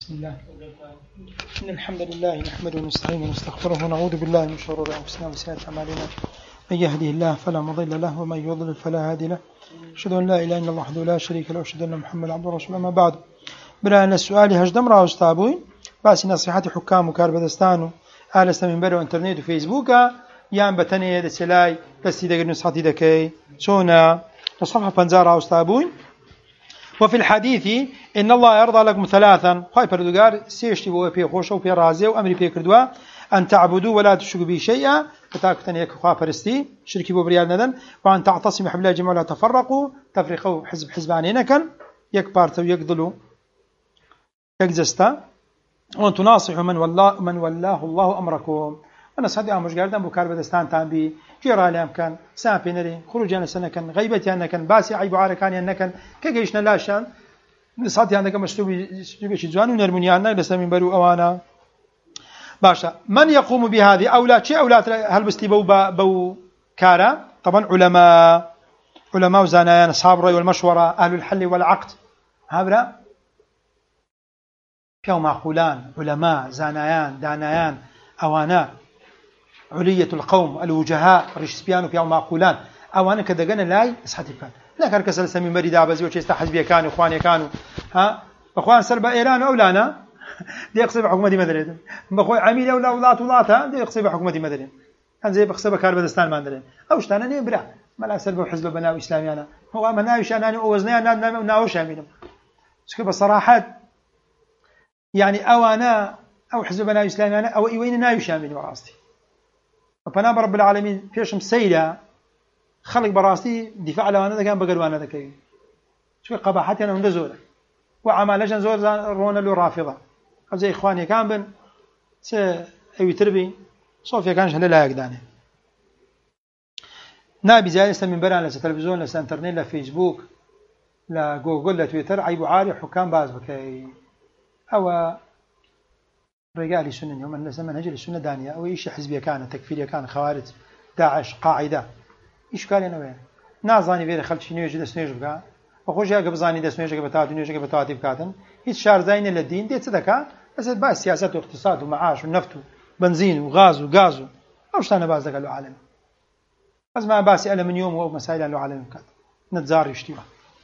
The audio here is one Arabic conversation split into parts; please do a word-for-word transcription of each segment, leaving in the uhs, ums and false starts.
بسم الله. إن الحمد لله نحمده ونستعينه ونستغفره ونعوذ بالله من شرور أنفسنا وسيئات أعمالنا. من يهده الله فلا مضل له ومن يضلل فلا هادي له. أشهد أن لا إله إلا الله وحده لا شريك له وأشهد أن محمدا عبده ورسوله. أما بعد، برأينا السؤال هجدم راه أستابوين بس نصيحة حكام وكاربدستان أهل منبر وإنترنت وفيسبوك يان بتني دسلاي بس إذا نصحتي دكي سونا الصفحة بنزارة أستابوين. وفي الحديث إن الله يرضى لكم ثلاثا خاي بردوغار سيشتي بو بي خوشو بي رازي وأمري بي كردوا أن تعبدوا ولا تشركوا به شيئا فتاكتن يك خا برستي شركي بو بريال ندن، وأن تعتصموا حبل الله جميعا ولا تفرقوا تفرقوا حزب حزبانين كان يك بارتو يقضلوا يكزستا، وأن تناصحوا من والله من والله الله أمركم. أنا صدق مش قاردن بو كاربدستان تانبي جيرالي أمكان سامبينري خروجنا سنة كان غيبتي أنا كان باسي عيب عاركاني أنا كان كجيشنا لاشان صاتي عندك مستوي سوي شيء زوان ونرمونيانا لسه من برو أوانا باشا. من يقوم بهذه أولاد شيء أولاد هل بستيبو بو كارا طبعا علماء علماء وزانيان أصحاب الرأي والمشورة أهل الحل والعقد هابرا كيو معقولان علماء زانيان دانيان أوانا علية القوم الوجهاء رشسبيان وبيعوا معقولان أوانا كذا جنا لاي أصحابي كان لا كركس السمي مريض عبزي وشيء استحزبي كانوا إخواني كانوا ها أخوان سربا إيران أولانا دي يقصب حكومة مدريد بخوي عميل أولا أولاد أولادها دي يقصب حكومة مدريد كان زي بقصب كاربدستان مدريد أو شتانا نبرع ما لا سربا وحزب بناء إسلامي أنا هو ما ناوش أنا وزني أنا ناوش عميلهم شكل بصراحة يعني أوانا أو حزب بناء إسلامي أنا أو إيوين ناوش عميل وراستي فأنا برب العالمين فيشم سيرة خلق براستي دفاع لوانا ذا كان بقلوانا ذا كي شو قباحتي أنا من زورة وعمالجن زور رونا له رافضة أو زي إخواني كان بن س أي تربي صوفيا كانش هلا يقدانه نابي زي لسه من برا لسه تلفزيون لسه إنترنت لا فيسبوك لا جوجل لا تويتر عيب عالي حكام باز بكي أو رجال السنة اليوم أن زمن هجر السنة دانية أو إيش حزبية كان تكفيرية كان خوارج داعش قاعدة إيش قال أنا وين نازاني فير خلت شنو يجد سنيج بقى وخوش يا قبضاني ده سنيج قبتات ونيج قبتات بكاتن هيش شار زين للدين ديت صدقة بس بس سياسة واقتصاد ومعاش ونفط وبنزين وغاز وغاز أوش أنا باز قالوا عالم بس ما باس ألمنيوم ومسائل قالوا عالم كات نتزار يشتيها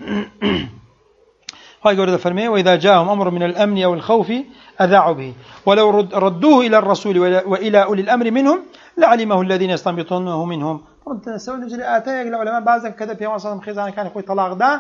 هاي قول فرمي وإذا جاءهم أمر من الأمن أو الخوف أذاعوا به ولو رد ردوه إلى الرسول وإلى أولي الأمر منهم لعلمه الذين يستنبطونه منهم. طبعا سوى نجري آتاك العلماء بعضهم كذا في وصل خزانة كان يقول طلاق دا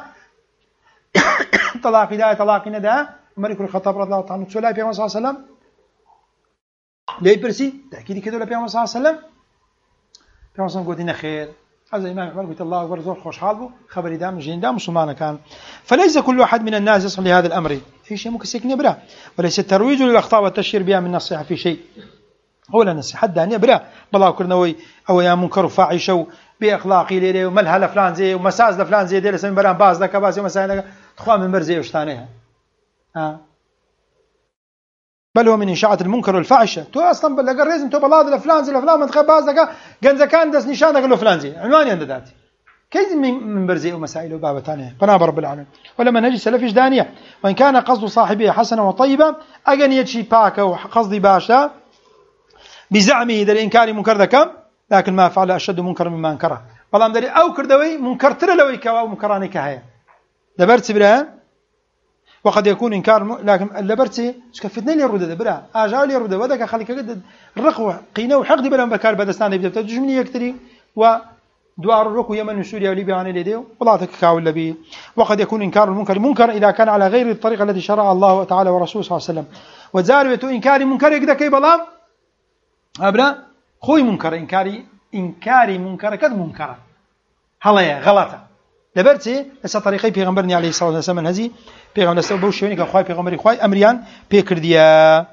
طلاق دا طلاق ندى ملك الخطاب رضي الله عنه سؤال في صلى الله عليه وسلم ليه برسي تأكيد كذا لبي صلى الله عليه وسلم في وصل قلنا خير هذا الإمام عمر قلت الله أكبر زور خوش حالبه خبر دام جين دام مسلمان كان. فليس كل واحد من الناس يصل لهذا الأمر في شيء ممكن سكني برا وليس الترويج للأخطاء والتشهير بها من النصيحة في شيء هو لا نصيحة دانية برا بالله كرنوي أو يا منكر فاعشوا بأخلاقي ليه وملها لفلان زي ومساز لفلان زي ده لسه من برا باز لك باز ومسائل تخوان من برزي وشتانها ها بل هو من إنشاء المنكر والفاحشة تو أصلا بلغ الرزم تو بلاد لفلان زي لفلان من تخباز لك جنزا كان دس نشانك له فلان زي عنواني عند ذاتي كيف من برزي ومسائل وباب ثانية فنابر رب العالمين ولما نجي سلفيش دانية وإن كان قصد صاحبه حسنا وطيبا أجن يجي باكا وقصدي باشا بزعمه ذا الإنكار منكر ذكام لكن ما فعل أشد منكر مما أنكره والله مدري أو كردوي منكر ترى لوي كوا ومنكراني كهيا دبرت برا وقد يكون إنكار م... لكن اللبرتي شكفتني لي الردة برا أجاو لي الردة وذاك خليك قد الرقوة قينة وحقد بلا بكار بدستان يبدأ تجمني يكتري ودوار الركو يمن وسوريا وليبيا عن اليديو والله تكاول لبي. وقد يكون إنكار المنكر منكر إذا كان على غير الطريقة التي شرع الله تعالى ورسوله صلى الله عليه وسلم وزاربة إنكار منكر يقدر كي بلام أبرا خوي منكر إنكاري إنكاري منكر كذا منكر هلا يا غلطة لبرتي لسه طريقي بيغمبرني عليه الصلاة والسلام هذه بيغمبر لسه بوشيوني كخوي بيغمبري خوي أمريان بيكرديا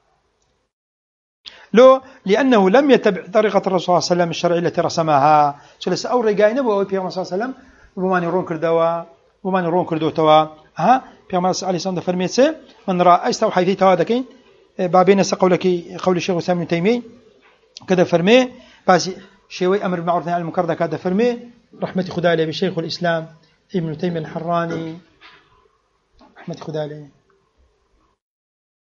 لو لأنه لم يتبع طريقة الرسول صلى الله عليه وسلم الشرعية التي رسمها سلس أو رجعنا بو بيغمبر صلى الله عليه وسلم وما نرون كردوا وما نرون كردوا توا ها بيغمبر عليه الصلاة فرميتسه من رأى استو حيث توا دكين بابين سقولك قول الشيخ وسام بن تيمية كذا فرمي بس شيء أمر بالمعروف والنهي عن المنكر كذا فرمي رحمة خدا عليه بشيخ الإسلام ابن تيمية الحراني رحمة خدا عليه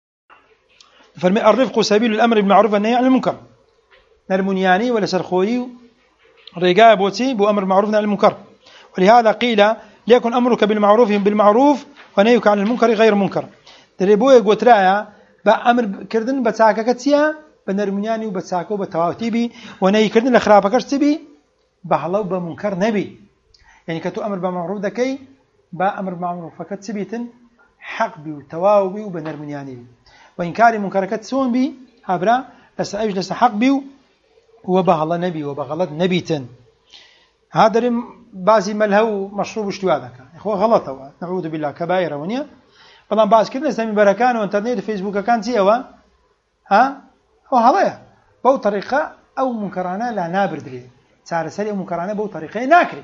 فرمي الرفق سبيل الأمر بالمعروف والنهي عن المنكر نرمونياني ولا سرخوي رجاء بوتي بأمر المعروف والنهي عن المنكر. ولهذا قيل ليكن أمرك بالمعروف بالمعروف ونهيك عن المنكر غير منكر. تريبوي قوترايا بأمر كردن بتساكا كتيا بنرمونياني وبتساكا وبتواوتيبي ونهي كردن لخرابكش تبي بحلو بمنكر نبي يعني كتو أمر بالمعروف ذكي بأمر بالمعروف فكتسبيتن حق بي وتواو بي وبنرمونياني بي وإنكار منكر كتسون بي هبرا لسا أيش لسا حق بي وبهلا نبي وبغلط نبيتن هذا رم بعضي ملهو مشروب اشتوا ذاك إخوة غلطة نعوذ بالله كبائر ونيا طبعا بعض كنا سامي بركان وانترنت فيسبوك كان سيوا ها هو هذايا بو طريقة أو منكرانا لا نابرد لي صار سريع منكرانا بو طريقة ناكري.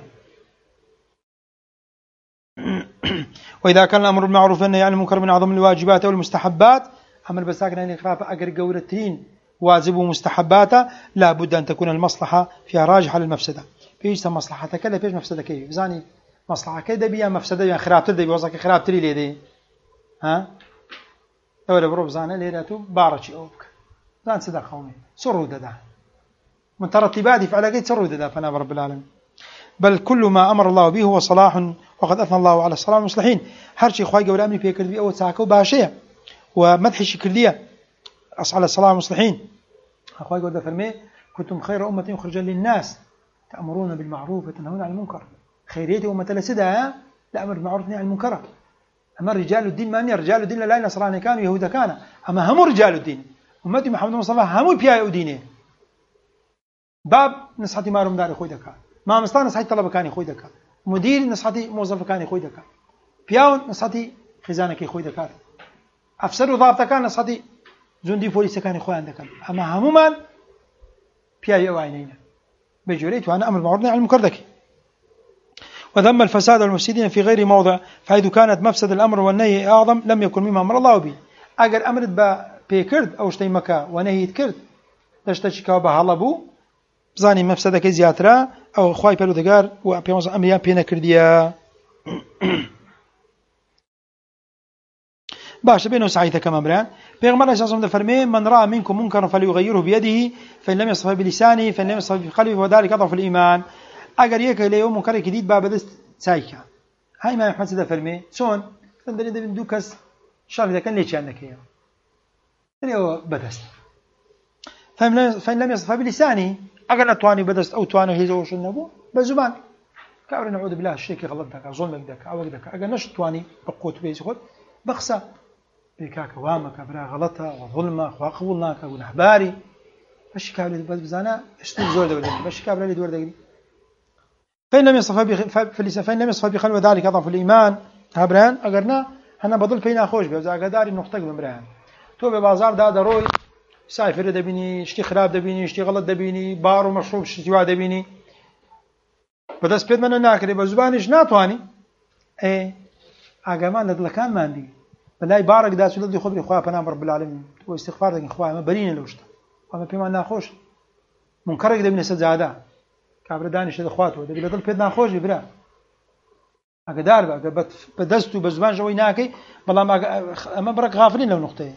وإذا كان الأمر بالمعروف والنهي عن المنكر من أعظم الواجبات أو المستحبات أمر بساكن أن يخاف أجر جورتين واجب ومستحباته لا بد أن تكون المصلحة فيها راجحة للمفسدة. فيش مصلحتك كذا فيش مفسدة كيف زاني مصلحة كذا بيا مفسدة بيا خراب تدي بوزك خراب تري ليدي ها ولا بروب زانه ليراتو بارشي أوك زان صدق قومي سرود ده من ترتيبات فعل قيد سرود ده فأنا رب العالمين. بل كل ما أمر الله به هو صلاح وقد أثنى الله على الصلاح والمصلحين. هرشي خواي قول أمري في كردي أو تساكو باشية ومدح شكردية على الصلاح والمصلحين. خواي قول فرمي كنتم خير أمة أخرجا للناس تأمرون بالمعروف وتنهون عن المنكر. خيريتي أمة لسدها لأمر بالمعروف والنهي عن المنكر. أما رجال الدين ما أني رجال الدين لا نصراني كانوا يهودا كان أما هم رجال الدين أمتي محمد مصطفى هم بيا دينه باب نصحتي ما رمدار خوي دكا ما مستان نصحتي طلبة كان خوي دكا مدير نصحتي موظف كان خوي دكا بياون نصحتي خزانة كي خوي دكا أفسر وضابط كان نصحتي جندي بوليس كان خوي عندك أما هم مال بيا يوعينينا بجوريت وأنا أمر معروف عن المنكر ذكي. وذم الفساد والمفسدين في غير موضع فإذا كانت مفسد الأمر والنهي أعظم لم يكن مما أمر الله به. أجر أمرت بيكرد أو شتي مكا ونهي كرد تشتكي بحال بو بزاني مفسدة كي زياترا أو خواي بلو دقار وبيوز أمريان بينا كرديا باش بينه سعيدة كما مران بيغمر أساسهم الفرمي من رأى منكم منكرا فليغيره بيده فإن لم يصفه بلسانه فإن لم يصفه بقلبه وذلك أضعف الإيمان. أجر يك اليوم منكر جديد باب دست سايكا هاي ما يحمد هذا فرمي شون تندري ده بندوكس شاف إذا كان ليش عندك إياه اللي بدست فإن لم يصفه بلسانه أجر أتواني بدست أو تواني هيزو شنبو بزمان كأمر نعوذ بالله الشيك غلط دك ظلمك دك أو دك أجر نش تواني بقوت بيز خد بخسا بكاك وامك برا غلطة وظلمة وقولناك ونحباري باش كابل بزانا اشتو زور ده باش كابل اللي دور ده فإن لم يصفه بفلسفة فإن لم يصفه بقلب ذلك أضعف الإيمان هبران أجرنا هنا بضل فينا خوش بيوزع قداري نقطة بمران تو ببازار دا دروي سايفر دبيني اشتي خراب دبيني اشتي غلط دبيني بار ومشروب اشتي دبيني بدأ سبيد من الناكري بزبانيش ناتواني ايه أجمعنا دلكان ما عندي بلاي بارك دا سولد يخبر إخوة بنام رب العالمين واستغفار لك إخوة ما بريني لوشته وما بيما ناخوش منكرك دبيني سجادة كابر دانش الأخوات وده بيلدل بيد ناخوش يبرا أقدار بقى بدستو بزبان جوي ناكي بلا ما أما برك غافلين لو نقطة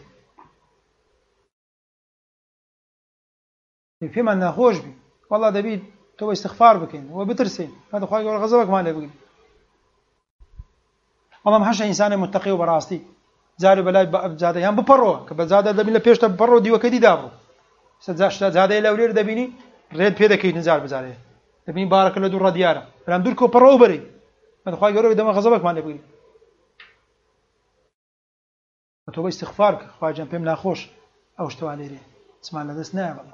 فيما ناخوش بي والله دبيد تو استغفار بكين وبترسين هذا خواهي يقول غضبك ما له بقول والله ما حش إنسان متقي وبراستي زاري بلاي زاده هم ببرو كبزاده دبي لبيش تبرو ديو كدي دابو سزاش زاده إلى ولير دبيني ريد بيدا كي نزار بزاره دبيني بارك الله دور دياره فلان دور كو برو بري هذا خواهي يقول دم غضبك ما له بقول تو استغفارك خواهي جنبهم ناخوش أوش تو عليه اسمع لنا دسنا والله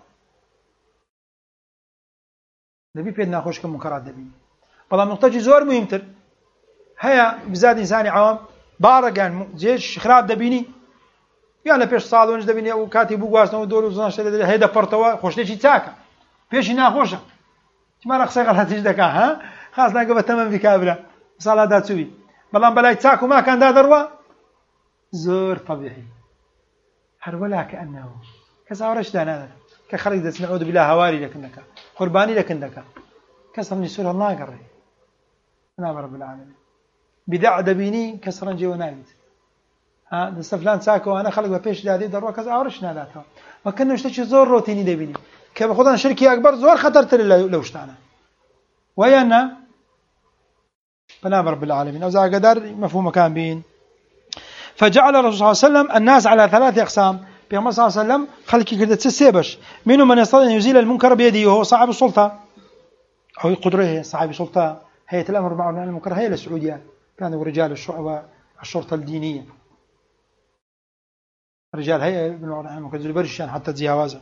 دبي بيد ناخوش كمنكرات دبي والله نقطة زور مهمتر هيا بزاد إنساني عام بارقان جيش خراب دبيني يعني بيش صالونج دبيني أو كاتب وقاسنا ودور وزناش هيدا برتوا خوش ليش يتساكا بيش ناخوشة ما رخصة غلط تجدك ها خلاص ناقبة تمام في كابرة صلاة دا تسوي بلان بلا يتساكو ما كان دا دروا زور طبيعي هرولا كأنه كساورش دانا كخرج دس نعوذ بالله هواري لكنك قرباني لكنك كسر من سورة الله قري أنا رب العالمين بدع دبيني كسرا جوا نايد ها دەستە فلان چاکەوانە خەڵک بە پێش دادی دەڕوا کەس ئاوڕش ناداتەوە وەکەن شتێکی زۆر ڕۆتینی دەبینی کە بە خۆدان شرکی ئەکبەر زۆر خەتەرتر لەو شتانە ویان نا بەنام رب العالمين أو زاغدار مفهوم كان بين فجعل الرسول صلى الله عليه وسلم الناس على ثلاث أقسام بيغمبر صلى الله عليه وسلم خلقي كردت سيبش منهم من يستطيع أن يزيل المنكر بيده وهو صاحب السلطة أو قدره صاحب السلطة هيئة الأمر بالمعروف والنهي عن المنكر هي السعودية كانوا رجال الشرطة الدينية رجال هيئة بالمعروف والنهي عن المنكر ذو برشان حتى تجاوزه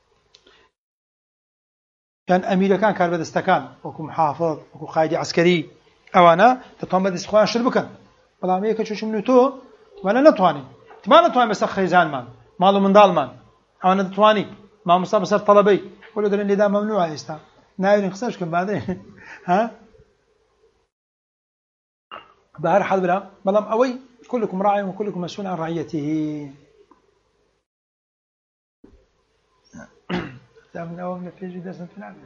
كان أمير كان كان بدستكان وكو محافظ وكو قائد عسكري أو أنا تطعم بدس خوان شربكن بلام هيك شو شو منو تو وأنا نتواني ما نتواني بس خيزان مان مالو من دال مان أو أنا نتواني ما مصاب صار طلبي ولا درين اللي دا ممنوع يستا نايرين خسرش كم بعدين ها بهر حال بلا بلام أوي كلكم راعي وكلكم مسؤول عن رعيته من أول من في جدة في العالم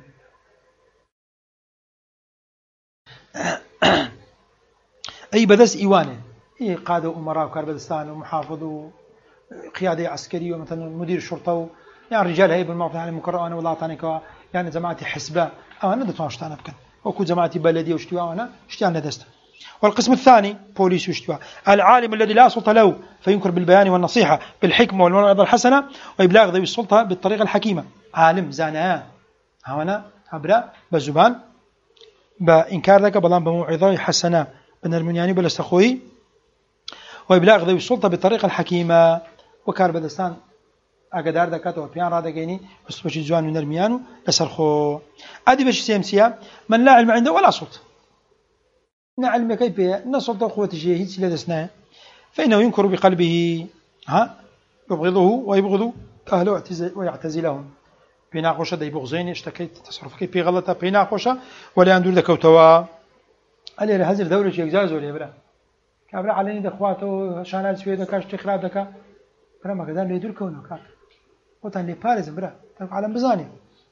أي بدس إيوانه إيه قادة أمراء وكاربدستان ومحافظ وقيادة عسكرية ومثلا مدير شرطة يعني رجال هيئة بالمعروف والنهي عن المنكر وأنا والله تاني يعني جماعتي حسبة أو أنا دتوان شتانا بكن وكو جماعتي بلدية وشتوا وأنا شتيان لدست والقسم الثاني بوليس وشتوا العالم الذي لا سلطة له فينكر بالبيان والنصيحة بالحكمة والموعظة الحسنة وإبلاغ ذوي السلطة بالطريقة الحكيمة عالم زانا هاونا هبرا بزبان بإنكار ذلك بلان بموعظة حسنة بنرمنياني بلستخوي وإبلاغ ذوي السلطة بالطريقة الحكيمة وكار بدستان أقدار دكات وبيان رادقيني بس بشي زوان من الميانو لسرخو أدي بشي سيمسيا من لا علم عنده ولا سلطة نا علم كيف بها نا سلطة قوة الجهيد سلا دسناه فإنه ينكر بقلبه ها يبغضه ويبغض أهله ويعتزلهم بيناقشة دي بغزين اشتكيت تصرفك في غلطة بيناقشة ولا يندور دكوتوا قال لي هذه الدولة شيء إجازة ولا برا كابرا عليني دخواته شانال سوية دكاش تخراب دكا برا ما قدر ليدور كونه كاك وطن لي باريس برا ترك عالم بزاني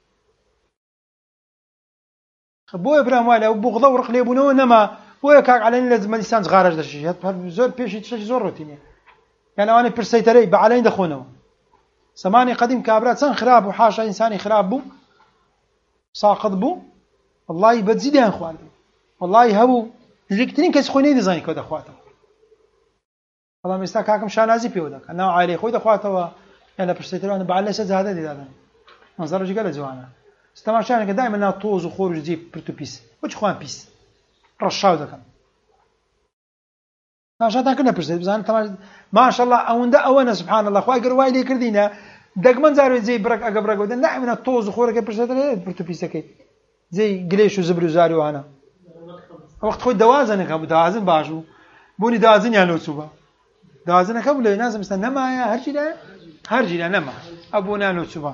بويا برا ماله وبغضة ورق لي بنو نما بويا كاك عليني لازم لسان صغارج دشي زور بيشي تشي زور روتيني يعني أنا برسيتري بعلين دخونه زماني قديم كابرات سان خراب وحاشا إنساني خراب بو ساقط بو والله بتزيد يا إخوان والله هبو لكترين كيس خويني ديزاين كود أخواته والله مستاك هاكم شانازي بيودك أنا عائلة خوي أخواته يعني برسيتري أنا بعلي سد هذا دي هذا منظر رجال زوانا استماشانك دائما أنا طوز وخروج جيب برتو بيس وش خوان بيس رشاو دكان ناشطان كنا برسيت بزان تمام ما شاء الله أوندا أونا سبحان الله خواي قروي لي كردينا دقمن زارو زي برك أقبرك ودنا نعم من الطوز وخورك برسيت ليه برتو بيسكي زي قليش وزبر وزارو أنا وقت خوي دوازن كابو دوازن باشو بوني دوازن يعني لو سوبا دوازن كابو لي ناس مستنى ما يا هرجي لا هرجي لا نما أبونا لو سوبا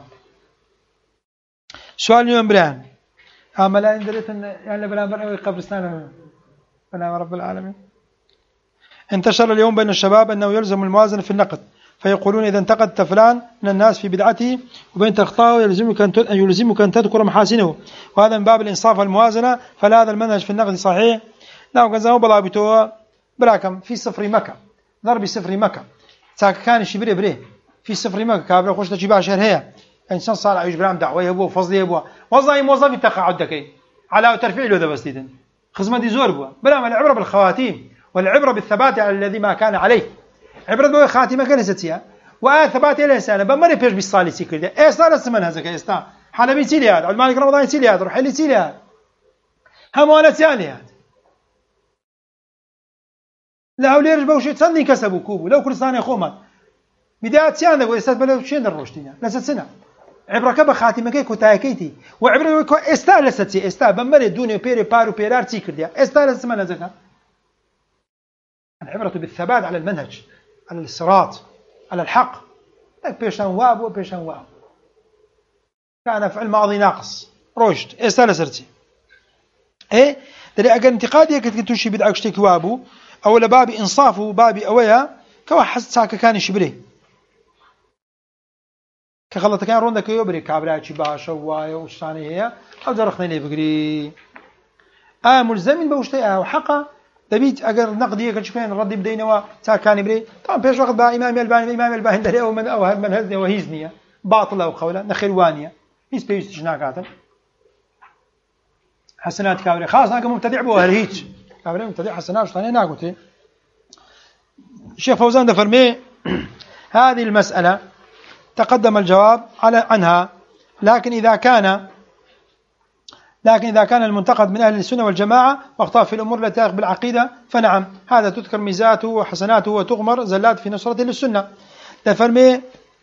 سؤال اليوم بران عملا اندريت يعني بران بران قبرستان بنا رب العالمين انتشر اليوم بين الشباب أنه يلزم الموازنة في النقد فيقولون إذا انتقدت فلان من الناس في بدعته وبين أخطائه يلزمك أن يلزمك أن تذكر محاسنه وهذا من باب الإنصاف والموازنة فلا هذا المنهج في النقد صحيح لا وكذا بلا بتوه براكم في صفر مكة ضرب صفر مكة ساك كان شبري بريه في صفر مكة كابر خوش تجيب عشر هي إنسان صار عيش برام دعوة يبوه فضل يبوه والله موظف يتقاعد دكي على ترفيع له ذا بس ديدن خدمة دي زور بوه برام العبرة بالخواتيم والعبرة بالثبات على الذي ما كان عليه عبرة بوي خاتمة كان ستيا وآ ثبات إلى إنسان بمر بيش بالصالي سيكل ده إيستا لسمن هذا كإيستا حلبي سيلي هذا المالك رمضان سيلي هذا روح لي سيلي هذا هموانا سيالي هذا لا وليرج بوشي تصني كسبوا كوبو لو كل سنة خومات بداية سيان ده وإستاذ بلو شين الروشتين لست سنة عبرة كبا خاتمة كي كتاكيتي وعبرة كو إيستا لستي إيستا بمر الدنيا بيري بارو بيرار سيكل ده إيستا لسمن هذا العبرة بالثبات على المنهج على الصراط على الحق بيشان واب وبيشان واب كان فعل ماضي ناقص روشت استال سرتي ايه دري اجل انتقادي كنت تمشي بدعك شتك وابو او لباب انصافه بابي اويا كواحد ساكا كان يشبري كغلط كان روندك يبري كابراتشي باشا وايا وشاني هي او درخني لي بقري اه ملزمين بوشتي اه وحقا دبيت أجر نقدية كشوفين ردي بدينا وتاكاني بري طبعا بيش وقت بقى إمام الباني إمام الباني ده أو من أو من هذا وهيزنية باطل أو قولة نخلوانية هيس بيش تجناكاتا حسنات كابري خلاص أنا مبتدع بوه هيج كابري مبتدع حسنات شلون أنا قلت الشيخ فوزان ده فرمي هذه المسألة تقدم الجواب على عنها لكن إذا كان لكن إذا كان المنتقد من أهل السنة والجماعة واخطأ في الأمور التي تتعلق بالعقيدة فنعم هذا تذكر ميزاته وحسناته وتغمر زلات في نصرته للسنة تفرمي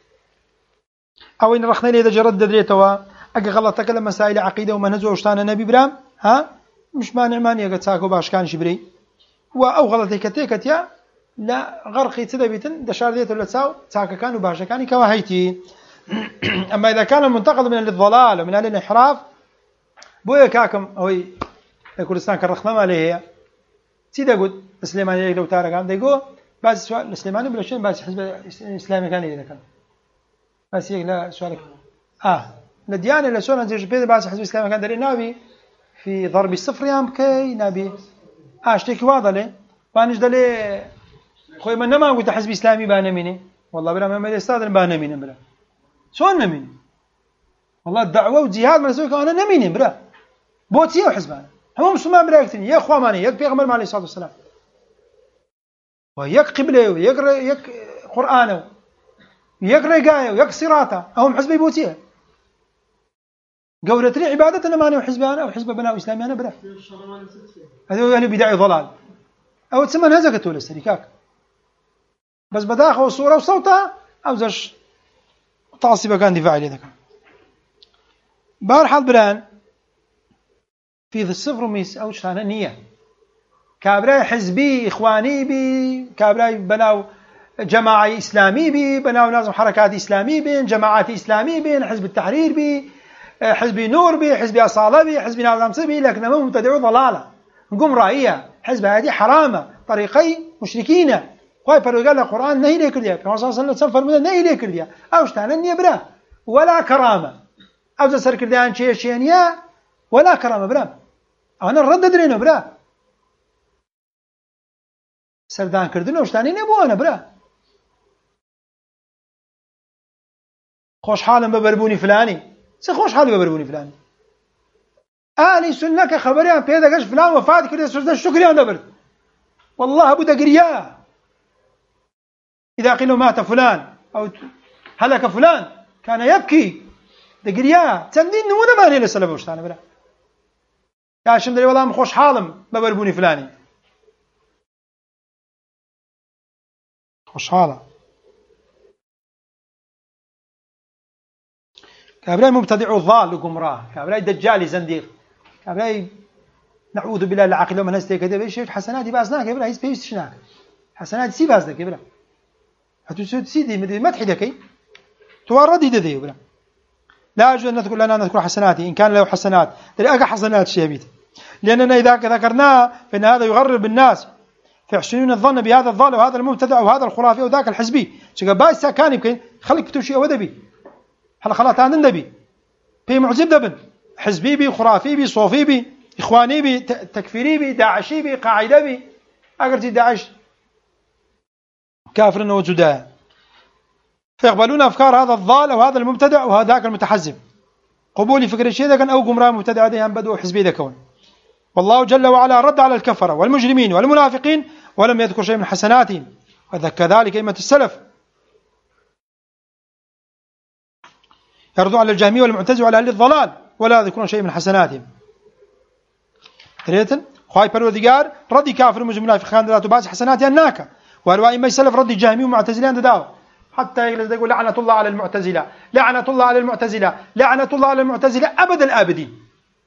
أو إن رخنا لي إذا جرد دريتوا أجي غلط تكلم مسائل عقيدة ومنهج وشتان النبي برام ها مش مانع مانع قد ساكو باش كان شبري وأو غلط كتيكت يا لا غرقي تدبيتن دشار ديت ولا تساو ساكا كانوا باشا كان كواهيتي أما إذا كان المنتقد من الضلال ومن أهل الانحراف بويا كاكم هوي كردستان كرخنا ما ليه سيدا قد السليماني لو تارك عم ديقو بس سؤال السليماني بلا شيء بس حزب الإسلامي كان إذا كان بس هيك لا سؤالك آه الديانة اللي سؤال نزيج بيد بس حزب الإسلامي كان دري نبي في ضرب الصفر يام كي نبي آه اشتكي واضح ليه وانش دلي خوي من ما قلت حزب إسلامي بانميني والله بلا ما يستاذن بانميني بلا شو نميني والله الدعوة والجهاد ما نسوي أنا نميني بلا بوتيه وحزبان هم مسلمان بلا يكتني يا إخوة ماني يك بيغمر عليه الصلاة والسلام ويك قبله ويك يك قرآنه ويك رقايه ويك صراطه هم حزب بوتيه قولت لي عبادتنا ماني وحزبان أو حزب بناء إسلامي أنا بلا هذا هو أهل بداية ضلال أو تسمى هزكت ولا السريكاك بس بداخل الصورة وصوتها أو زش تعصيبه كان دفاعي لذلك بارحال بران في الصفر وميس أو شتانا نية كابراي حزبي إخواني بي كابراي بناو جماعي إسلامي بي بناو نظم حركات إسلامي بين جماعات إسلامي بين حزب التحرير بي حزبي نور بي حزبي أصالة بي حزبي نظام سبي لكن هم مبتدعوا ضلالة نقوم رأيها حزب هذه حرامة طريقي مشركين خواهي فرقال القرآن نهي ليك ليا كما صلى الله عليه وسلم فرمونا نهي ليك ليا أو شتانا نية برا ولا كرامة أو زسر كردان شيء شيئا ولا كرامة برا أنا الرد درينه برا سردان كردنه وشتاني نبوه أنا برا خوش حالا ببربوني فلاني سخوش حالي ببربوني فلاني آلي سنك خبري عن بيدا قش فلان وفات كرده سجدان شكري عن دبرت والله أبو دقرياه إذا قيل مات فلان أو هلك فلان كان يبكي دقرياه تندين نموذا ما هي لسلب وشتاني برا يا شندري والله مخوش حالم ببربوني فلاني خوش حالة كابراي مبتدع الضال وقمراه كابراي دجالي زنديق كابراي نعوذ بالله العاقل ومن هستي كذا بيش حسنات بازناك كابراي هيس بيش شناك حسنات سي بازناك كابراي هتسود سيدي مدح دكي توردي ددي كابراي لا أجوز أن نذكر لنا نذكر حسناتي إن كان له حسنات تلقى حسنات شيبيت لأننا إذا ذكرناها فإن هذا يغرر بالناس فيحسنون الظن بهذا الضال وهذا المبتدع وهذا الخرافي وذاك الحزبي شقا بايس كان يمكن خليك بتوشي ودبي هلا خلاص هذا النبي في معجب دبن حزبي بي خرافي بي صوفي بي إخواني بي تكفيري بي داعشي بي قاعدة بي أقرتي داعش كافر وجداء فيقبلون أفكار هذا الضال وهذا المبتدع وهذاك المتحزب قبول فكر الشيء ذا كان أو قمران مبتدع ذي هم بدو حزبي ذا كون والله جل وعلا رد على الكفرة والمجرمين والمنافقين ولم يذكر شيء من حسناتهم وكذلك أئمة السلف يردون على الجهمية والمعتزلة وعلى أهل الضلال ولا يذكرون شيء من حسناتهم تريتن خواي پروردگار ردي كافر ومجرم منافقين ذات باس حسنات الناكا وأرواء أئمة السلف ردي الجهمية والمعتزلة داو حتى يجلس يقول لعنة الله على المعتزلة لعنة الله على المعتزلة لعنة الله على المعتزلة أبد الآبدين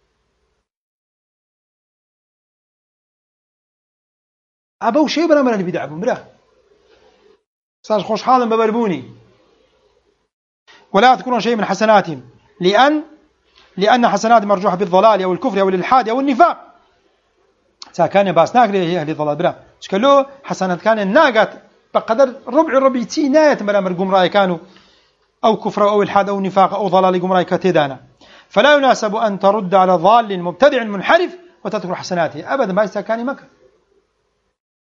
أبو شيء بنا من البدع بمراه صار خوش حالا ببربوني ولا يذكرون شيء من حسناتهم لأن لأن حسنات مرجوحة بالضلال أو الكفر أو الإلحاد أو النفاق ساكان باسناك ليه أهل الضلال برا شكله حسنات كان الناقات بقدر ربع ربع تي ناية ملا مرقوم رأي كانوا أو كفر أو إلحاد أو نفاق أو ضلال قوم رأي كتدانا فلا يناسب أن ترد على ضال مبتدع منحرف وتذكر حسناته أبدا ما يستكاني مكة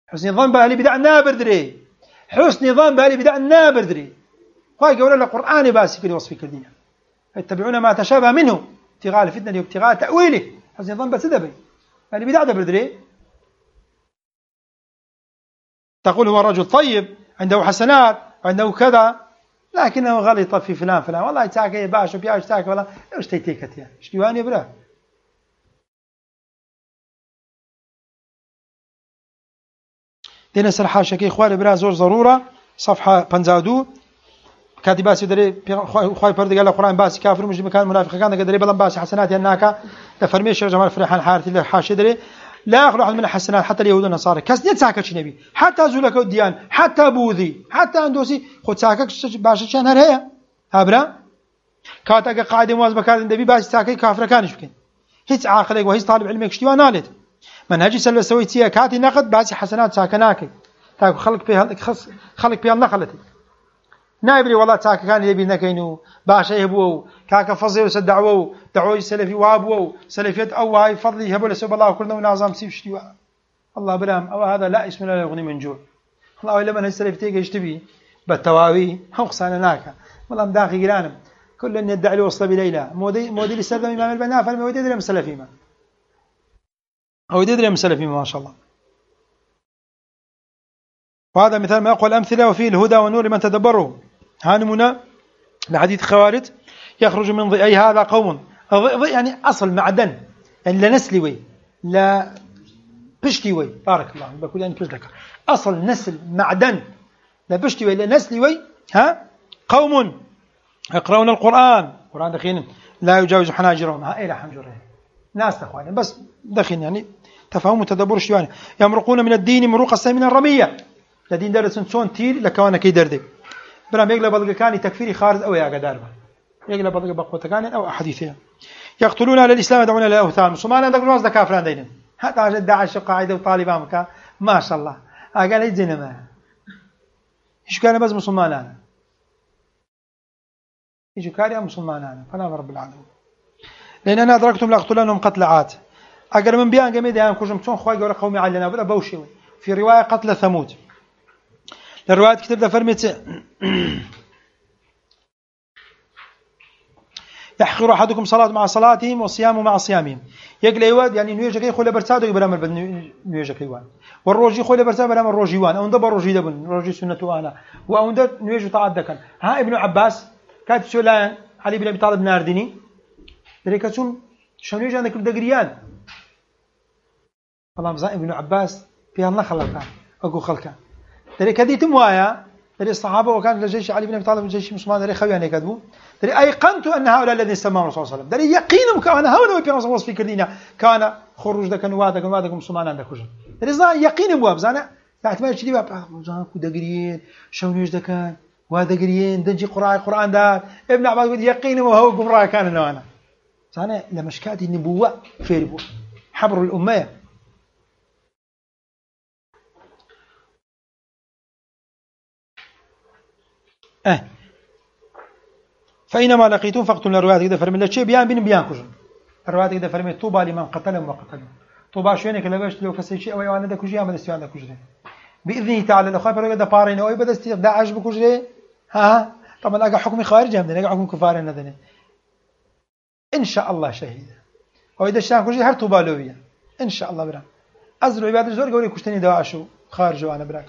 حسن ظن بأهل بدع نابردري حسن ظن بأهل بدع نابردري خاي قول القرآن باسي في وصف كردينا يتبعون ما تشابه منه ابتغاء الفتنة وابتغاء تأويله حسن ظن بس دبي أهل بدع دبردري تقول هو رجل طيب عنده حسنات عنده كذا لكنه غلط في فلان فلان والله تاكي باش وبياش تاكي والله ايش تيتيكت يا ايش ديواني بلا دينا سرحا شكي خواري برا زور ضروره صفحه بنزادو كاتباسي دري خوي برد قال القران باسي كافر مش مكان منافق كان قدري بلان باسي حسنات هناك تفرمي الشيخ جمال فرحان حارثي اللي حاشي دري لا يخلو أحد من الحسنات حتى اليهود والنصارى كاس نيت ساكتش نبي حتى زولك وديان حتى بوذي حتى اندوسي خد ساكك باش شان هر هي هبرا كاتك قاعده مواز بكار النبي باش ساكي كافر كانش بكين هيك عاقلك وهيك طالب علمك شتي نالت منهجي سلو سويتيه كاتي نقد باش حسنات ساكناك تاكو خلق بها خص خلق بها نخلتي نايبري والله تاك كان يبي نكينو باش يهبو كاك فضل وسدعوه دعوه سلفي وابو سلفيت او هاي فضل يهبوا لسب الله كلنا ونعظم سيفشتي الله برام او هذا لا اسم لا يغني من جوع الله لما سلفتي يشتبي بالتواوي حقصنا ناكا والله مداخي جيرانم كل ان يدعي وصل بليلى مودي مودي لسلم امام البناء فالمودي يدري مسلفي ما او يدري مسلفي ما شاء الله. وهذا مثال ما يقول الامثله وفيه الهدى والنور لمن تدبره. هانمنا لحديث خوارج يخرج من ضئي هذا قوم ضئ يعني أصل معدن يعني لا نسلوي لا بشتوي بارك الله بقول يعني كيف ذكر أصل نسل معدن لا بشتوي لا نسلوي ها قوم يقرؤون القرآن القرآن دخين لا يجاوز حناجرهم ها إلى حنجرهم ناس تخواني بس دخين يعني تفهم وتدبر شوية يمرقون من الدين مروق السيل من الرمية الدين درس سون تير لكوانا كي دردي برام يقلب بدل كان تكفيري خارج أو يا قدار يقلب بدل بقوة كان أو أحاديثها يقتلون على الإسلام يدعون إلى الأوثان مسلمان عندك نواز ده كافران دينهم حتى عشان داعش قاعدة وطالبان مكان ما شاء الله قال يجينا ما إيش كان بس مسلمان أنا إيش كان يا مسلمان أنا فأنا رب العالمين لأن أنا أدركتم لأقتلنهم قتل عاد أقل من بيان جميل يعني كوجم تون خواي قول قومي علينا ولا بوشي في رواية قتل ثمود الرواية كتب ده فرمت يحقر أحدكم صلاة مع صلاتهم وصيام مع صيامهم يقل أيواد يعني نيجك يخول برساد ويبرام البن نيجك أيوان والروجي خول برساد برام الروجي وان أو ندبر روجي دبن روجي سنة أنا وأو ندب نيجو تعدكن ها ابن عباس كاتب سؤالان علي بن أبي طالب ناردني دريكتون شو نيجي عندك الدقريان والله مزاح ابن عباس في الله خلقان أقول خلقان دريك هذه تموايا دري الصحابة وكان الجيش علي بن أبي طالب الجيش مسلمان دري خوي يعني كذبوا دري أيقنت أن هؤلاء الذين سماهم الرسول صلى الله عليه وسلم دري يقينهم كان هؤلاء في رسول في كردينا كان خروج ذاك نواد نواد مسلمان عندك وجه دري زان يقين بواب زانا ساعة ما يشتري باب زان كودا قريين شونيش ذا كان وهذا قريين دنجي قراء قرآن ده ابن عباس يقول يقين وهو قمرا كان إنه أنا زانا لمشكات النبوة في ربو حبر الأمة اه فإنما لقيتم فاقتلوا الروايات كده فرمي لا شيء بيان بين بيان كجن الروايات كده فرمي طوبى لمن قتلهم وقتلهم طوبى شوينك لا باش لو كسي شيء او يوانا ده كجي ما دستي عندك كجري باذنه تعالى لو خاف ده بارين او بدست داعش بكجري ها طبعا اجا حكم خارجي هم اجا حكم كفار ندني ان شاء الله شهيد او اذا شان كجي هر طوبى لويا ان شاء الله برا ازرع عباد زور قولي كشتني داعش خارج وانا برا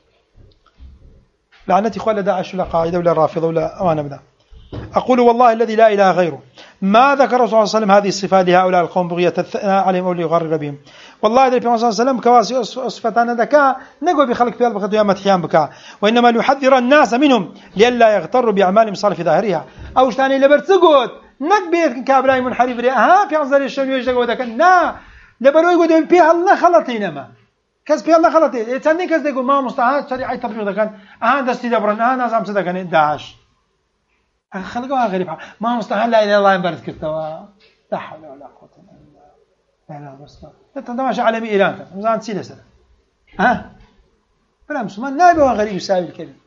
لعنتي اخوان داعش ولا قاعده ولا رافضه ولا وانا بدا أقول والله الذي لا إله غيره ما ذكر الرسول صلى الله عليه وسلم هذه الصفات لهؤلاء القوم بغية الثناء عليهم أو ليغرر بهم والله الذي صلى الله عليه وسلم كواسي أصفتنا ذكاء نقوى بخلق في البقى قيامة حيام بكاء وإنما ليحذر الناس منهم لئلا يغتروا بأعمالهم صالح في ظاهرها أو اشتاني لبرتسقود نقبيت كابلاي منحرف ريا ها في عنصر الشم يجدق وذاك نا لبرو يقول بيها الله خلطينا ما كاس بيها الله خلطي تاني كاس يقول ما مستحاة شريعة تبرير ذاك أها دستي دبرن أها ناس عم صدقني داعش خلقوها غريب ما مستحيل لا اله الا الله ينبرد كتوا لا حول ولا قوه الا بالله لا لا بس انت ماشي عالمي ايران مزان تسيله سنه ها بلا مسلمان نائب غريب يساوي الكلمه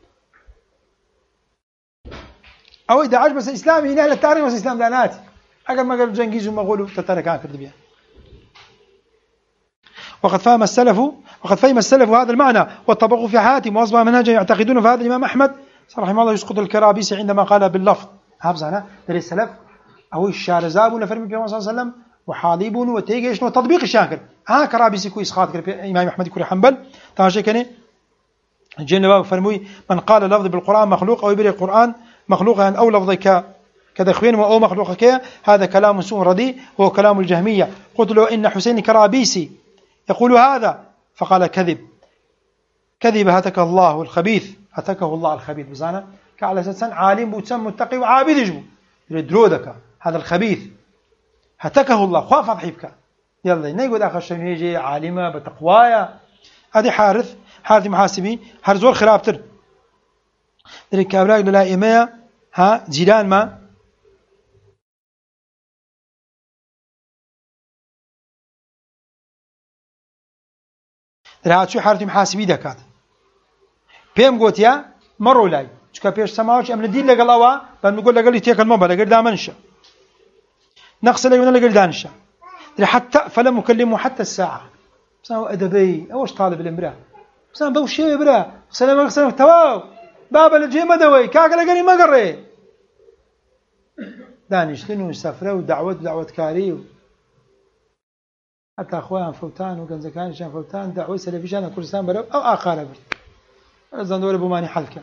او اذا عجب بس اسلامي هنا التاريخ بس اسلام دانات اقل ما قال جنكيز ومغول تترك كان كرد بها وقد فهم السلف وقد فهم السلف هذا المعنى وطبقوا في حياتهم وأصبح منهجا يعتقدون. فهذا الإمام أحمد رحمه الله يسقط الكرابيسي عندما قال باللفظ هابزانا در السلف أو الشارزاب نفرمي في صلى الله عليه وسلم وحاليبون وتيجي شنو تطبيق الشاكر ها كرابيسي كويس خاطر في إمام أحمد كوري حنبل تاجي كني الجنة فرموي من قال لفظ بالقرآن مخلوق أو يبري القرآن مخلوق يعني أو لفظ ك كذا خوين أو مخلوق كيا هذا كلام سوء رديء وهو كلام الجهمية. قلت له إن حسين كرابيسي يقول هذا فقال كذب كذب هتك الله الخبيث هتكه الله الخبيث بزانا كعلى أساس عالم بوتسم متقي وعابد يجبو درودك هذا الخبيث هتكه الله خاف ضحيبك يلا نيقول آخر شيء يجي عالمة بتقوايا هذه حارث حارث محاسبي هرزور خرابتر ذلك كابراك للائمة ها جيران ما هاتشو حارث محاسبي دكات بيم قوتيا مروا لاي شكا بيش سماوش أمن الدين لقل أوا بل نقول لقل يتيك المبا لقل دامنشا نقص لقل لقل دانشا حتى فلم أكلمه حتى الساعة بس أنا أدبي أوش طالب الإمرأة بس أنا بوشي إبرة سلام عليكم تواو بابا لجي مدوي كاك لقني ما قري دانشتن وسفرة ودعوة ودعوة كاري حتى أخوان فوتان وكنزكان شان فوتان دعوة سلفيشان كردستان بلو أو آخر برد أزان دولة بماني حلكة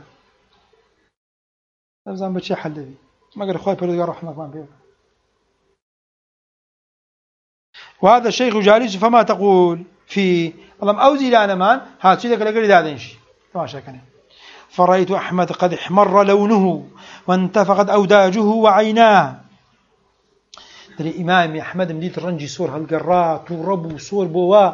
أزان بتشي حل ذي ما قال أخوي بردقار رحمة ما بيه. وهذا الشيخ جالس فما تقول في اللهم أوزي لنا مان هات شيء ذاك اللي قال ينشي تماشى كان. فرأيت أحمد قد احمر لونه وانتفقت أوداجه وعيناه. دري إمام أحمد مديت الرنجي صور هالقرات ورب وصور بوا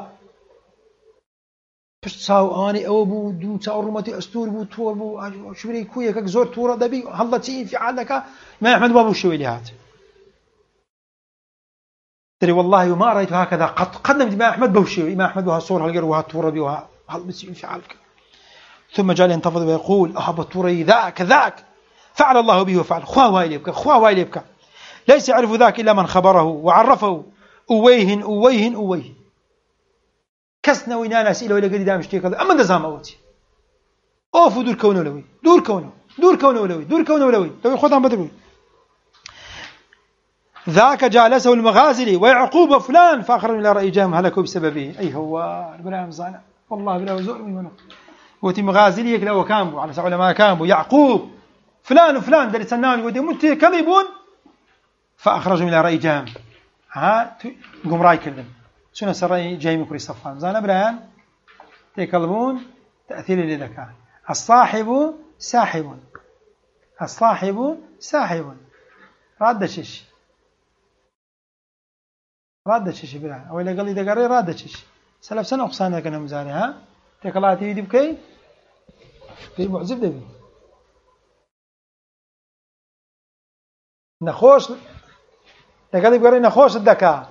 بس تساو أني أو بو دو تساو رمتي أستور بو تور بو شبري كويه كك زور تورا دبي هلا تين في عندك إمام أحمد بابو شوي لهات. دري والله وما رأيت هكذا قد قدم إمام أحمد بوشي إمام أحمد وها صور هالقر وها تورا بي وها هل بتسين في عالك. ثم جاء ينتفض ويقول أهب توري ذاك ذاك فعل الله به وفعل خواه وايل يبكى خواه وايل يبكى ليس يعرف ذاك إلا من خبره وعرفه أويه أويه أويه كسنا وينانا أسئلة وإلى قد دامش تيك هذا أما نظام أوتي أوفو دور كونه لوي دور كونه دور كونه لوي دور كونه لوي لو خذهم بدروي ذاك جالسه المغازلي ويعقوب فلان فأخرج إلى رأي جام هلكوا بسببه أي هو ربنا مزانا والله بلا وزور منه وتي مغازلي كلا وكامبو على سعول ما كامبو يعقوب فلان وفلان دل سنان ودي متي كذبون فأخرجوا إلى رأي جام ها قم راي كلهم شنو سرأي جاي كري صفان زان برهان تيكلمون تأثير لذكاء الصاحب ساحب الصاحب ساحب راد شيش راد شيش برهان أو إذا قال لي دقري راد شيش سلف سنة أقصانا كنا مزاري ها تيكلاتي يدي بكي في معزب دبي نخوش لقد يقرأ نخوش الدكاء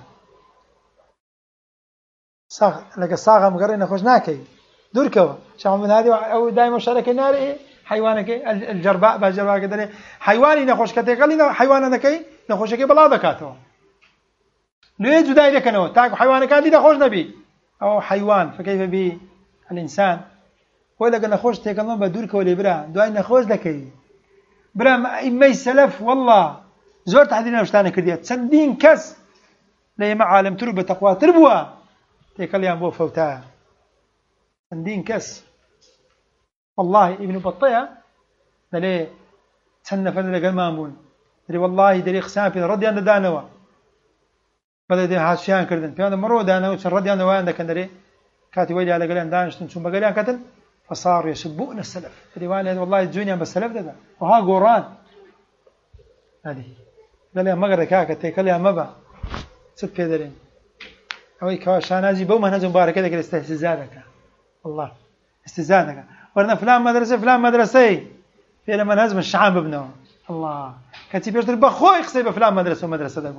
صاغ لقى صاغ مقرأ نخوش ناكي دور كوا شامل من هذه أو دائما شارك النار إيه حيوانك الجرباء بالجرباء كده حيواني نخوش كتير قال لي حيوان نكى نخوش كي بلا دكاته ليه جداي لك أنا تاك حيوانك هذه نخوش نبي أو حيوان فكيف به الإنسان ولا قال نخوش تيكلم بدور كوا لبرا دعاء نخوش لكي برا ما يسلف والله زور تحدينا وشتانا كرديات سندين كس لي مع عالم تربة تقوى تربوا تيكل يا أبو فوتاه سندين كس والله ابن بطيئة دلي تسنى فلنا قال مامون دلي والله دلي خسان في رضي عن دانوا بدأ دي هاشيان كردن في هذا مرة دانوا سن رضي عن وين كان دلي كاتي ويلي على قليان دانشتن ثم قليان كتل فصاروا يسبون السلف دلي وانا والله الدنيا بالسلف ده وها قران هذه قال لي ما قرأ كاكا تيكل يا مبا ست كذلين أوي كواشان هذي بوم هنزل مبارك كذا كذا استهزاءك والله استهزاءك ورنا فلان مدرسة فلان مدرسة في لما هزم الشعب ابنه الله كتيب يشتري بخوي يخسر بفلان مدرسة ومدرسة ده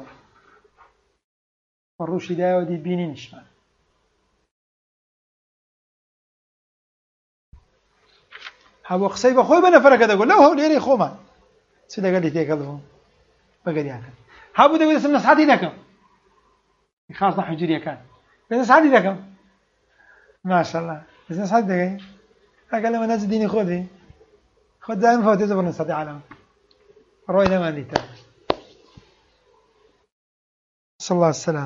والروش ده ودي بيني نشمان هو خسر بخوي بنا فرق هذا يقول لا هو ليري خوما سيدا قال لي تيكلهم بقدر يعني هابو ده يقول سمنا سعدي ذاك خاصة حجرية كان بس سعدي ذاك ما شاء الله بس نصدق قال لما ناس ديني خذي خذ دائما فوت زبر نستطيع علم روينا ما دي تاني صلى الله عليه وسلم.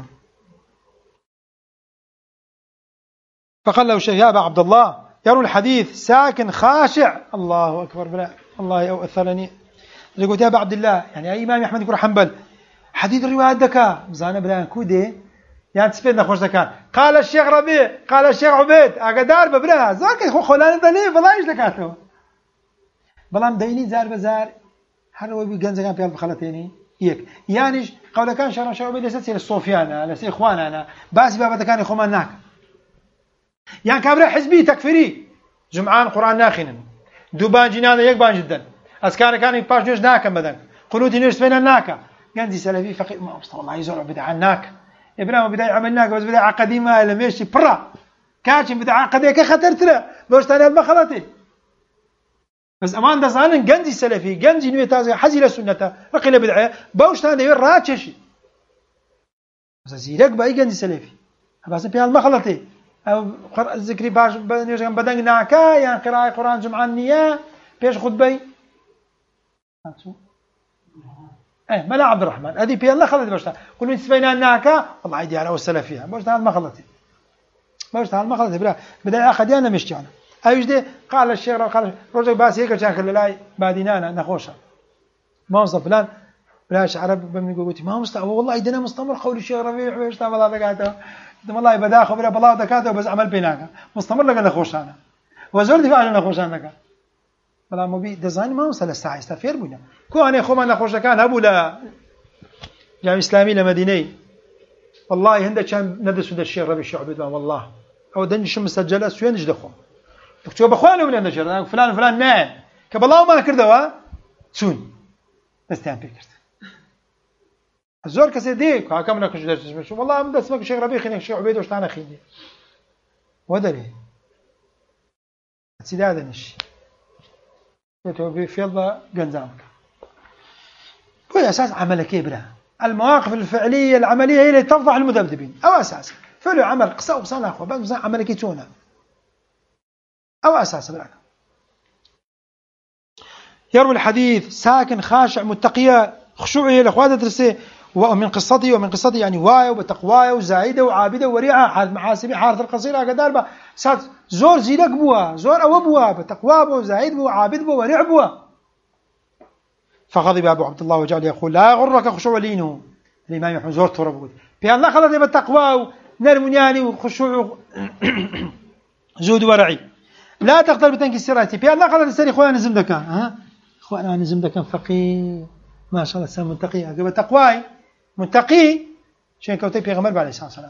فقال له الشيخ يا أبا عبد الله يروي الحديث ساكن خاشع الله أكبر بلا الله أوثرني قلت يا أبا عبد الله يعني أي إمام أحمد يكون حنبل حديث الرواية دكا مزانا بلا كودي يعني تسفيدنا خوش دكان قال الشيخ ربيع قال الشيخ عبيد أقدار ببرها زارك خو خلان دليل والله إيش دكاته بلام ديني زار بزار هروا بيجنز كان في الخلتيني يك يعني قول كان شرع شرع عبيد ليست الصوفيانا ليس إخواننا بس بابا كان إخوان ناك يعني كابر حزبي تكفيري جمعان قرآن ناخنا دوبان جنان يك بان جدا أسكان كان يباش نيش ناكا بدن قنوتي نيش فينا ناكا جنزي سلفي فقير ما أصلا الله يزور بدع ناك إبراهيم بدع عملناك بس بدع قديمة لم يشي برا كاتش بدع قديمة كخطرت له بوش تاني المخلطي بس أمان ده زانن جنزي سلفي جنزي نوي تازي حزي لسنته رقي بدعة بوش تاني يور راتشي بس زيرك بأي جنزي سلفي بس بيها المخلطي أو ذكري باش نيجي بدن ناكا يعني قراءة قرآن جمعان نية بيش خطبي إيه ملا عبد الرحمن هذه بيا الله خلت بوش كل من سفينا ناكا والله عيدي على وسلا فيها بوش تها المخلطي بوش تها المخلطي بلا بدأ أخذ أنا مشتي أنا أيش ده قال الشيخ قال رجل باس هيك كان خلي لاي بادينانا نخوشة ما وصل فلان بلاش عرب بمن قلتي ما مستوى والله يدنا مستمر قول الشيخ ربيع ويش تعمل هذا قاعده والله يبدا خبره بالله دكاته بس عمل بيناك مستمر لك نخوش انا وزول دفاع انا نخوش انا بلا مو بي ديزاين ما وصل الساعه استفير بنا كو انا خو ما نخوش كان ابو لا جامع اسلامي لمدينه والله هند كان ندس ود الشيخ ربيع الشعبي والله او دنج مسجله سوين جدخو دكتور بخوانه من النشر فلان فلان نعم كبالله ما كردوا سون استان فكرت الزور كسيديك هاكم لك جدرس والله أمد اسمك شيخ ربيع خليك شيخ عبيد وش تانا خيني ودري سيد هذا نش يتوبي في الله جنزامك هو أساس عملك إبرة المواقف الفعلية العملية هي اللي تفضح المذبذبين أو أساس فعلوا عمل قصة وقصة أخوة بس عملك يتونا أو أساس بالعكس يروي الحديث ساكن خاشع متقيا خشوعه الأخوات ترسيه ومن قصته ومن قصته يعني واي وتقواي وزايده وعابده وريعه حال محاسبه حارث القصيره قدار با سات زور زيدك بوا زور او بوا بتقوا بوا زايد بوا عابد بوا وريع بوا فغضب ابو عبد الله وجعل يقول لا غرك خشوع لينه الامام يحمد زور ترى في الله خلط بالتقوى نرمنياني وخشوع زود ورعي لا تقتل بتنك سراتي في الله خلط السري اخوانا نزم دكان ها اخوانا نزم دكان فقيه ما شاء الله سام متقي قبل تقواي متقي شيء كوتي بيغمر عليه الصلاه والسلام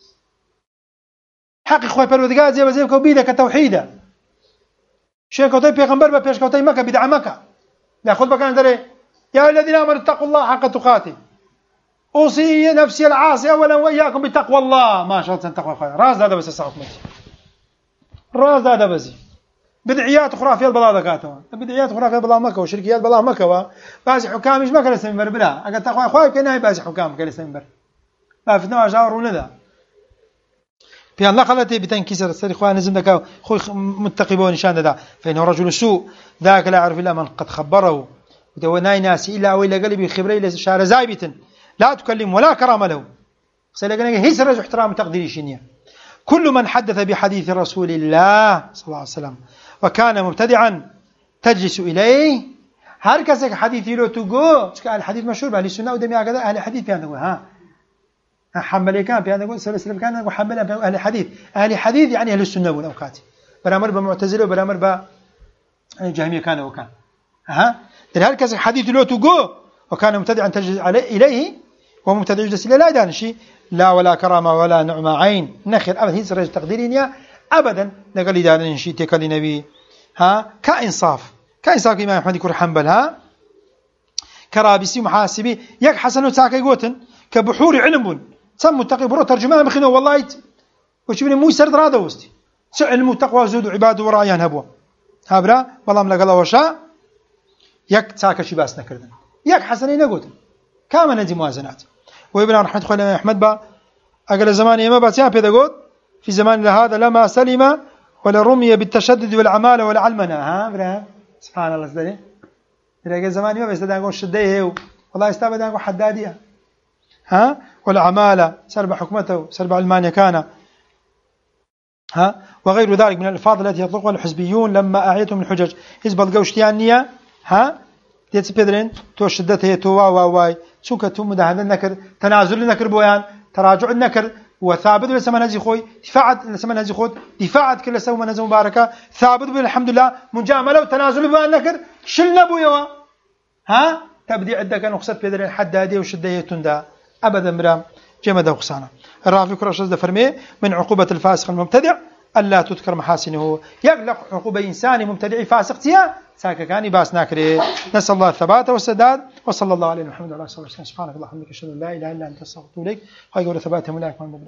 حق اخوي بيرودغاز زي زي كوبيده كتوحيده شيء كوتي بيغمر بيش كوتي مكه بدع مكه ياخذ بكان دري يا الذين امنوا اتقوا الله حق تقاته اوصي نفسي العاصي اولا واياكم بتقوى الله ما شاء الله تقوى خير راس هذا بس الساعه راس هذا بس بدعيات خرافيات بلا ذكاتها بدعيات خرافيات بلا مكه وشركيات بلا مكه بعض حكام مش مكه لسه بلا اجل تقوى اخوي كنا بعض حكام كان لسه منبر لا فتنا جاور ولا في الله خلتي بتنكسر السر اخوان نزم دك اخوي متقي بو نشان ذا فانه رجل سوء ذاك لا يعرف الا من قد خبره ودوناي ناس الا ولا قلبي خبري له شعر زايبه لا تكلم ولا كرام له سيلقنا هي سر احترام تقدير شنيه كل من حدث بحديث رسول الله صلى الله عليه وسلم وكان مبتدعا تجلس إليه هر كسك حديثي لو تقو الحديث مشهور بأهل السنة ودمي هكذا أهل الحديث بيان نقول ها حملي كان بيان نقول سلسلة سلم كان نقول حملها أهل الحديث أهل الحديث يعني أهل السنة والأوقات برامر بمعتزلة وبرامر بجهمية كان وكان ها هر كسك حديثي لو تقو وكان مبتدعا تجلس إليه ومبتدع يجلس إليه لا يدان شيء لا ولا كرامة ولا نعمة عين نخر أبدا هي سر تقديرين أبدا نقل لي دارين شيء تكلي نبي ها كإنصاف كإنصاف إمام أحمد يكون حنبل ها كرابسي محاسبي يك حسن وساكي قوتن كبحور علم سم متقي برو ترجمان بخنه والله وشبني مو سرد راده وستي علم وتقوى زود وعباد ورعيان هبوا هابرا والله ملقى الله وشاء يك ساكي شي باس نكردن يك حسنين قوتن كامل ندي موازنات وابن رحمة الله أحمد با أقل زمان ما بس يا بيدقود في زمان هذا لما سلم ولا رمي بالتشدد والعمالة والعلمنة. ها برا سبحان الله سدري إذا زمان ما بيستدعي نقول شديه والله يستبدأ نقول حدادية ها والعمالة سرب حكمته سرب علمانيا كان ها وغير ذلك من الألفاظ التي يطلقها الحزبيون لما أعيتهم من الحجج حزب القوشتيانية ها ديت بيدرين تو شدته تو واو واي شوكة تو مدهن النكر تنازل النكر بويان تراجع النكر وثابت لسما نزي خوي دفاعت لسما نزي خود دفاعت كل سوما نزي مباركة ثابت بالحمد لله مجاملة وتنازل بويان النكر شلنا بويوا ها تبدي عندك أن أقصد بيدرين حدادية وشدية تندا أبدا مرام جمد وقصانا. الرافي كرشز دفرمي من عقوبة الفاسق المبتدع ألا تذكر محاسنه يقلق عقوبة إنسان مبتدع فاسق تيا ساكا كان باس ناكري. نسأل الله الثبات والسداد وصلى الله عليه محمد وعلى آله وصحبه وسلم. سبحانك اللهم وبحمدك أشهد أن لا إله إلا أنت أستغفرك وأتوب إليك. هاي قول ثباتهم لا يكون